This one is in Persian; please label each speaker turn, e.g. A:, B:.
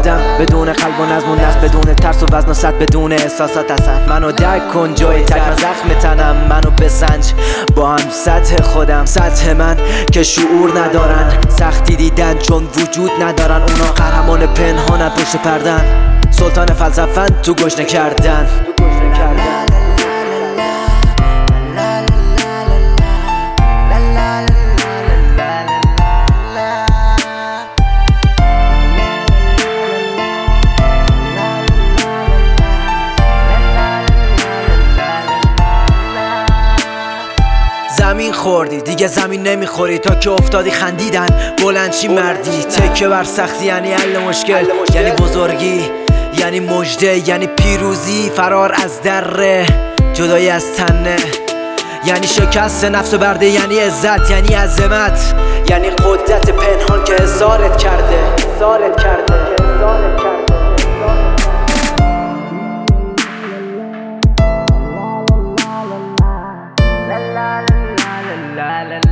A: آدم بدون قلب و نظم و نسل، بدون ترس و وزن و سطح، بدون احساسات اصلا. منو درک کن جای تک، من زخم تنم، منو بسنج با هم سطح خودم، سطح من که شعور ندارن، سختی دیدن چون وجود ندارن. اونا قهرمان پنهانن پشت پردن، سلطان فلسفن تو گشنه کردن. زمین خوردی دیگه زمین نمیخوری، تا که افتادی خندیدن بلندشی مردی. تکه بر سختی یعنی حل مشکل، یعنی بزرگی، یعنی مژده، یعنی پیروزی. فرار از دره، جدایی از تنه، یعنی شکست نفس و برده، یعنی عزت، یعنی عظمت، یعنی قدرت پنهان که حصارت کرده.
B: La la la